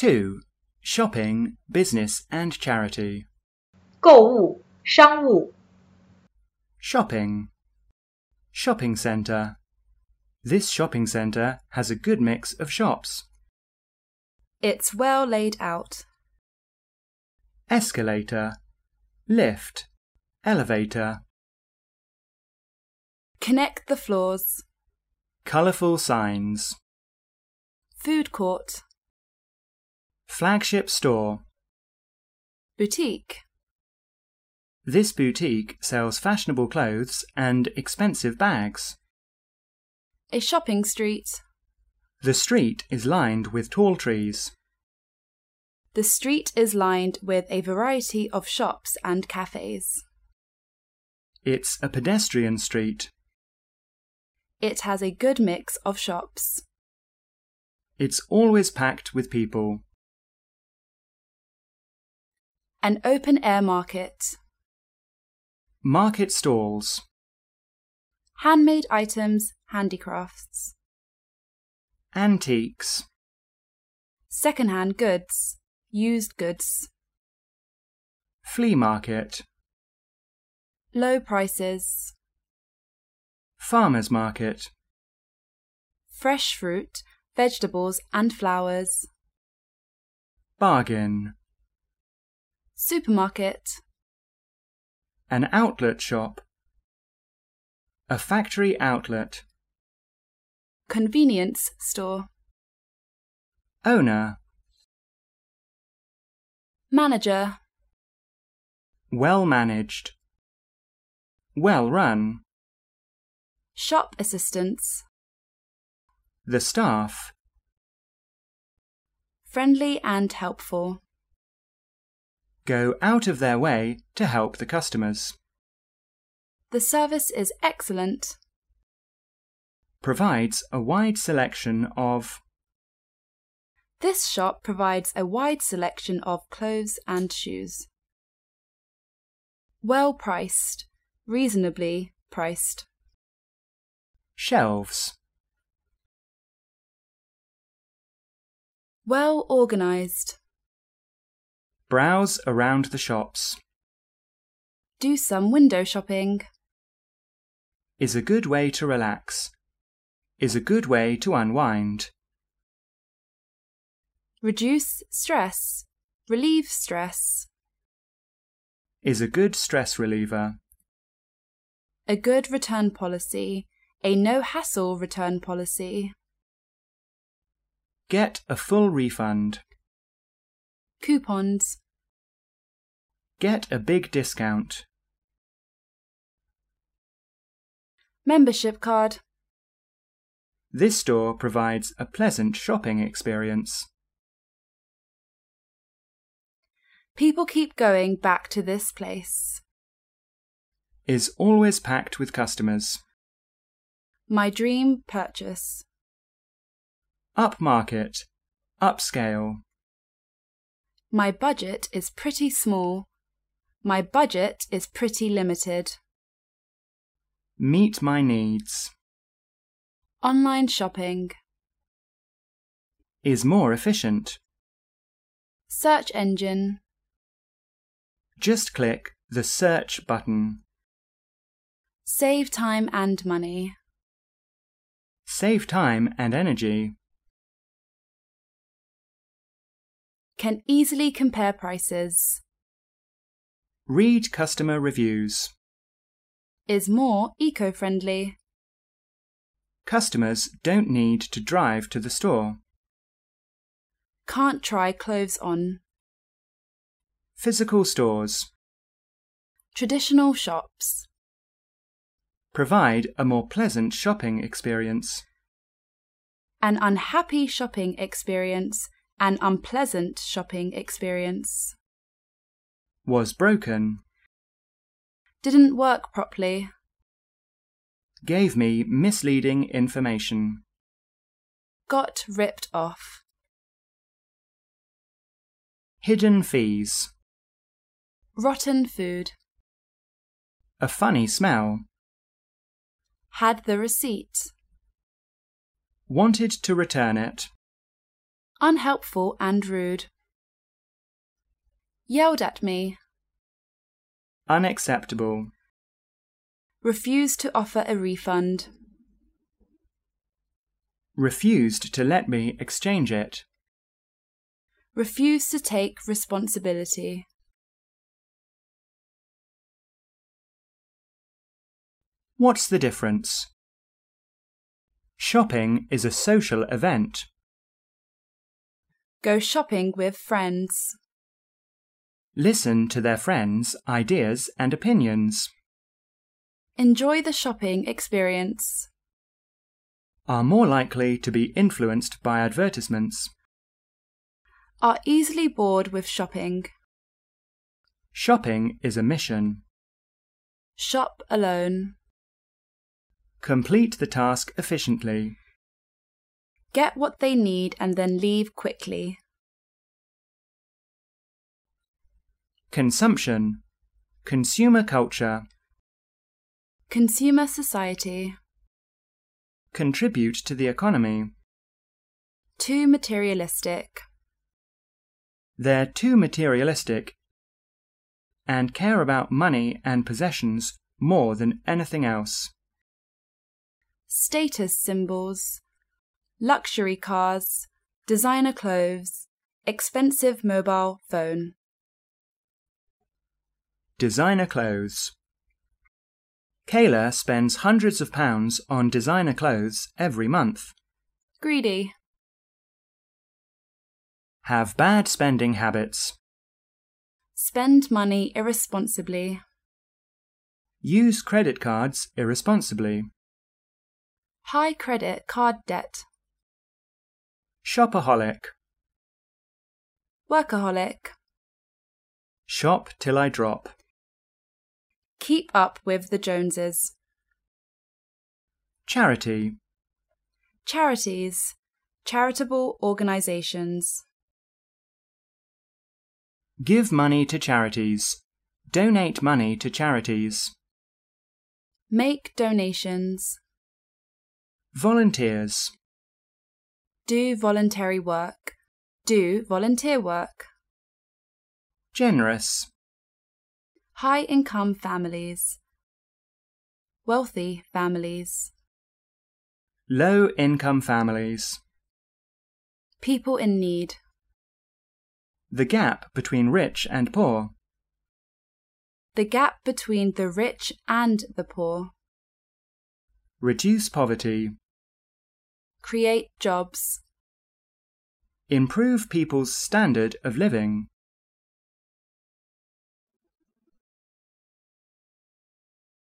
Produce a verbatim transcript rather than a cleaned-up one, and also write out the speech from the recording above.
two. Shopping, business and charity. 购物、商务。 Shopping. Shopping centre. This shopping centre has a good mix of shops. It's well laid out. Escalator. Lift. Elevator. Connect the floors. Colourful signs. Food court. Flagship store. Boutique. This boutique sells fashionable clothes and expensive bags. A shopping street. The street is lined with tall trees. The street is lined with a variety of shops and cafes. It's a pedestrian street. It has a good mix of shops. It's always packed with people. An open-air market. Market stalls. Handmade items, handicrafts. Antiques. Second-hand goods, used goods. Flea market. Low prices. Farmers market. Fresh fruit, vegetables and flowers. Bargain. Supermarket. An outlet shop. A factory outlet. Convenience store. Owner. Manager. Well managed. Well run. Shop assistants. The staff. Friendly and helpful. Go out of their way to help the customers. The service is excellent. Provides a wide selection of. This shop provides a wide selection of clothes and shoes. Well priced, reasonably priced. Shelves. Well organised. Browse around the shops. Do some window shopping. Is a good way to relax. Is a good way to unwind. Reduce stress. Relieve stress. Is a good stress reliever. A good return policy. A no-hassle return policy. Get a full refund. Coupons. Get a big discount. Membership card. This store provides a pleasant shopping experience. People keep going back to this place. Is always packed with customers. My dream purchase. Upmarket. Upscale. My budget is pretty small. My budget is pretty limited. Meet my needs. Online shopping. Is more efficient. Search engine. Just click the search button. Save time and money. Save time and energy. Can easily compare prices. Read customer reviews. Is more eco-friendly. Customers don't need to drive to the store. Can't try clothes on. Physical stores. Traditional shops. Provide a more pleasant shopping experience. An unhappy shopping experience. An unpleasant shopping experience. Was broken. Didn't work properly. Gave me misleading information. Got ripped off. Hidden fees. Rotten food. A funny smell. Had the receipt. Wanted to return it. unhelpful and rude. Yelled at me. Unacceptable. Refused to offer a refund. Refused to let me exchange it. Refused to take responsibility. What's the difference? Shopping is a social event. Go shopping with friends. Listen to their friends' ideas and opinions. Enjoy the shopping experience. Are more likely to be influenced by advertisements. Are easily bored with shopping. Shopping is a mission. Shop alone. Complete the task efficiently. Get what they need and then leave quickly. Consumption. Consumer culture. Consumer society. Contribute to the economy. Too materialistic. They're too materialistic and care about money and possessions more than anything else. Status symbols. Luxury cars. Designer clothes. Expensive mobile phone. Designer clothes. Kayla spends hundreds of pounds on designer clothes every month. Greedy. Have bad spending habits. Spend money irresponsibly. Use credit cards irresponsibly. High credit card debt. Shopaholic. Workaholic. Shop till I drop. Keep up with the Joneses. Charity. Charities. Charitable organisations. Give money to charities. Donate money to charities. Make donations. Volunteers. Do voluntary work. Do volunteer work. Generous. High-income families. Wealthy families. Low-income families. People in need. The gap between rich and poor. The gap between the rich and the poor. Reduce poverty. Create jobs. Improve people's standard of living.